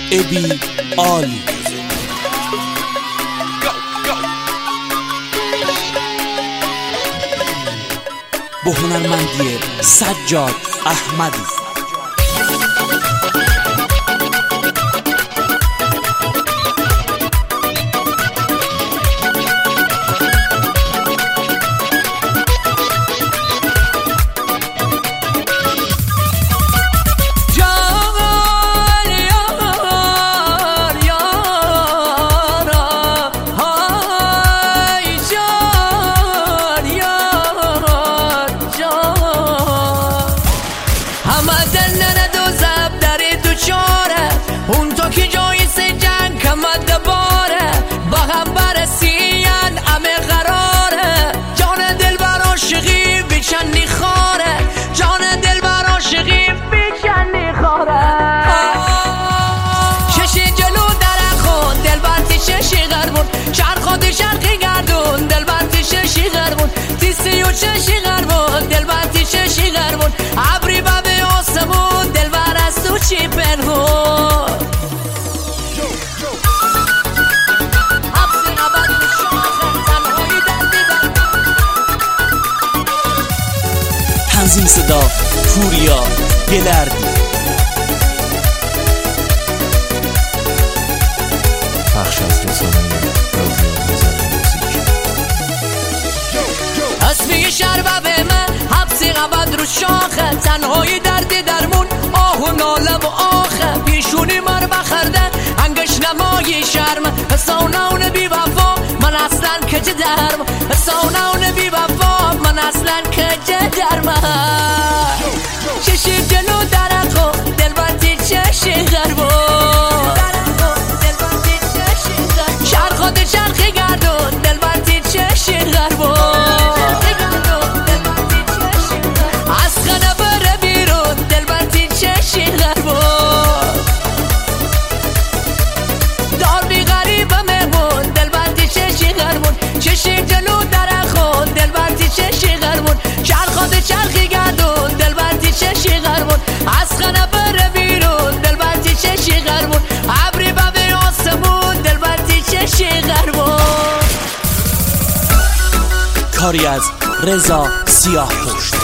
ابی عالی. با هنرمندی سجاد احمدی. اون تو که جای جنگ کمد باره با هم برسین همه قراره. جان دل بر عاشقی بیچنی خاره، جان دل بر عاشقی بیچنی خاره. ششی جلو درخون دل برتی ششی غربون، چرخ شرقی گردون دل برتی ششی غربون، تیسی و ششی غربون دل برتی ششی غربون. عبری به آسمون دل بر از تو چی پنهون. تنظیم صدا پوریا گلردی. پخش از رسانه رادیو موزیک. اسمی شربه من حبسی قبد رو شاخه، تنهایی دردی درمون آه و ناله و آخه. پیشونی مر بخرده انگش نمایی شرم، حسانون بی وفا من اصلا کجه درم، حسانون بی وفا من اصلا کجه درم. چشی جلو درخو دل باتی چشی غربو، شرخات شرخی گردون دل باتی چشی غربو. از خانه بره بیرون دل باتی چشی غربو. دار بی غریب مهمون دل باتی چشی غربون. چشی جلو درخو دل باتی چشی غربون، شرخات شرخی گردون دل باتی چشی غربون. از خانه بره بیرون دل باتی چشی غربون، عبری به آسمون دل باتی چشی غربون. کاری از رضا سیاه پشت.